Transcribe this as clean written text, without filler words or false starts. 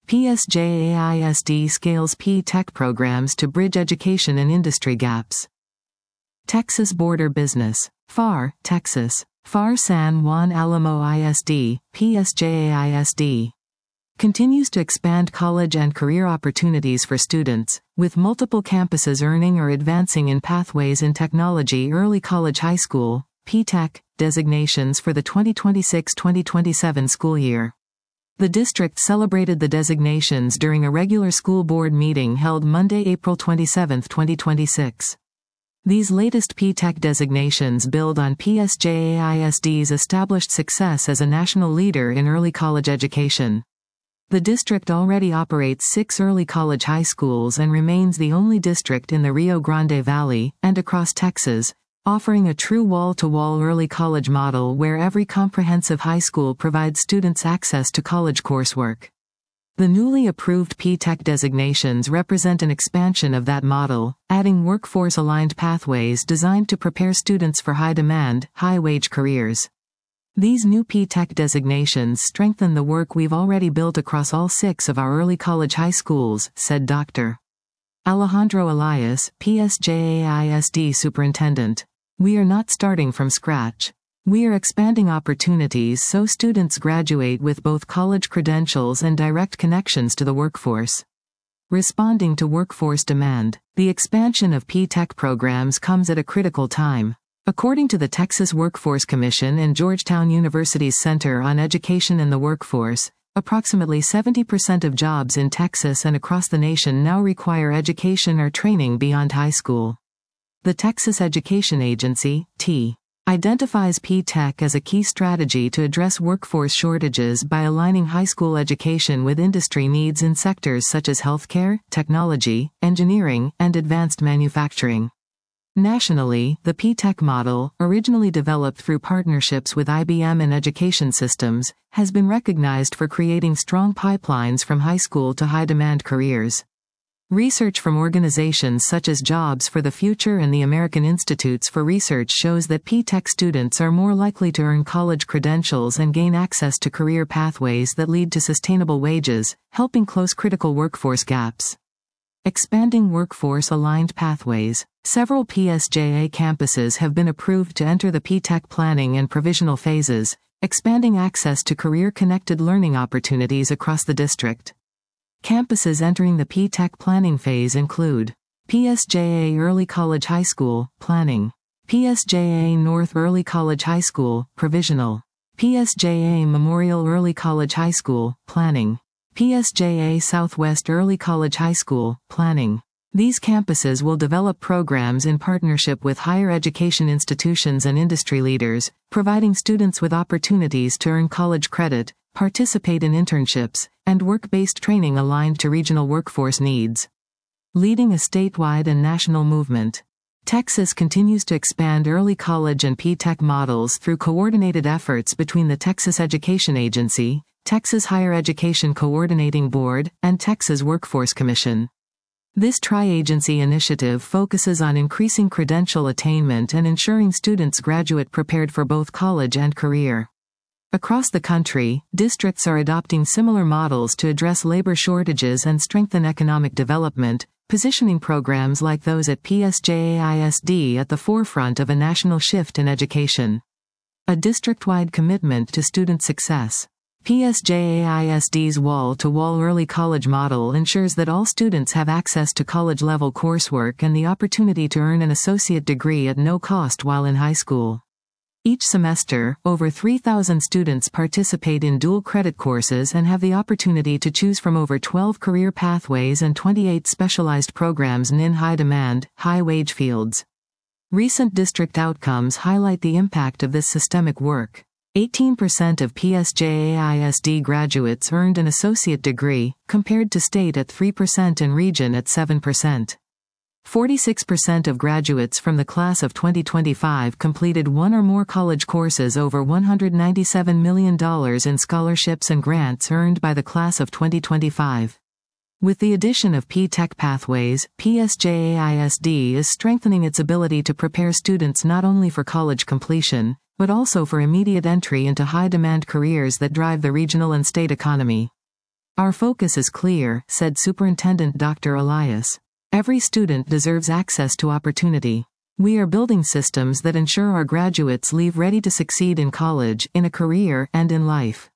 PSJAISD scales P-Tech programs to bridge education and industry gaps. Texas Border Business. FAR, Texas. FAR San Juan Alamo ISD, PSJAISD. Continues to expand college and career opportunities for students, with multiple campuses earning or advancing in pathways in technology early college high school, P-Tech, designations for the 2026-2027 school year. The district celebrated the designations during a regular school board meeting held Monday, April 27, 2026. These latest P-Tech designations build on PSJAISD's established success as a national leader in early college education. The district already operates 6 early college high schools and remains the only district in the Rio Grande Valley, and across Texas, offering a true wall-to-wall early college model where every comprehensive high school provides students access to college coursework. The newly approved P-Tech designations represent an expansion of that model, adding workforce-aligned pathways designed to prepare students for high-demand, high-wage careers. These new P-Tech designations strengthen the work we've already built across all 6 of our early college high schools, said Dr. Alejandro Elias, PSJAISD Superintendent. We are not starting from scratch. We are expanding opportunities so students graduate with both college credentials and direct connections to the workforce. Responding to workforce demand, the expansion of P-Tech programs comes at a critical time. According to the Texas Workforce Commission and Georgetown University's Center on Education and the Workforce, approximately 70% of jobs in Texas and across the nation now require education or training beyond high school. The Texas Education Agency, T, identifies P-Tech as a key strategy to address workforce shortages by aligning high school education with industry needs in sectors such as healthcare, technology, engineering, and advanced manufacturing. Nationally, the P-Tech model, originally developed through partnerships with IBM and Education Systems, has been recognized for creating strong pipelines from high school to high-demand careers. Research from organizations such as Jobs for the Future and the American Institutes for Research shows that P-Tech students are more likely to earn college credentials and gain access to career pathways that lead to sustainable wages, helping close critical workforce gaps. Expanding workforce-aligned pathways. Several PSJA campuses have been approved to enter the P-Tech planning and provisional phases, expanding access to career-connected learning opportunities across the district. Campuses entering the P-Tech planning phase include PSJA Early College High School, Planning. PSJA North Early College High School, Provisional. PSJA Memorial Early College High School, Planning. PSJA Southwest Early College High School, Planning. These campuses will develop programs in partnership with higher education institutions and industry leaders, providing students with opportunities to earn college credit, participate in internships, and work-based training aligned to regional workforce needs. Leading a statewide and national movement. Texas continues to expand early college and P-Tech models through coordinated efforts between the Texas Education Agency, Texas Higher Education Coordinating Board, and Texas Workforce Commission. This tri-agency initiative focuses on increasing credential attainment and ensuring students graduate prepared for both college and career. Across the country, districts are adopting similar models to address labor shortages and strengthen economic development, positioning programs like those at PSJAISD at the forefront of a national shift in education. A district-wide commitment to student success. PSJAISD's wall-to-wall early college model ensures that all students have access to college-level coursework and the opportunity to earn an associate degree at no cost while in high school. Each semester, over 3,000 students participate in dual credit courses and have the opportunity to choose from over 12 career pathways and 28 specialized programs in high-demand, high-wage fields. Recent district outcomes highlight the impact of this systemic work. 18% of PSJAISD graduates earned an associate degree, compared to state at 3% and region at 7%. 46% of graduates from the class of 2025 completed one or more college courses over $197 million in scholarships and grants earned by the class of 2025. With the addition of P-Tech pathways, PSJAISD is strengthening its ability to prepare students not only for college completion, but also for immediate entry into high-demand careers that drive the regional and state economy. Our focus is clear, said Superintendent Dr. Elias. Every student deserves access to opportunity. We are building systems that ensure our graduates leave ready to succeed in college, in a career, and in life.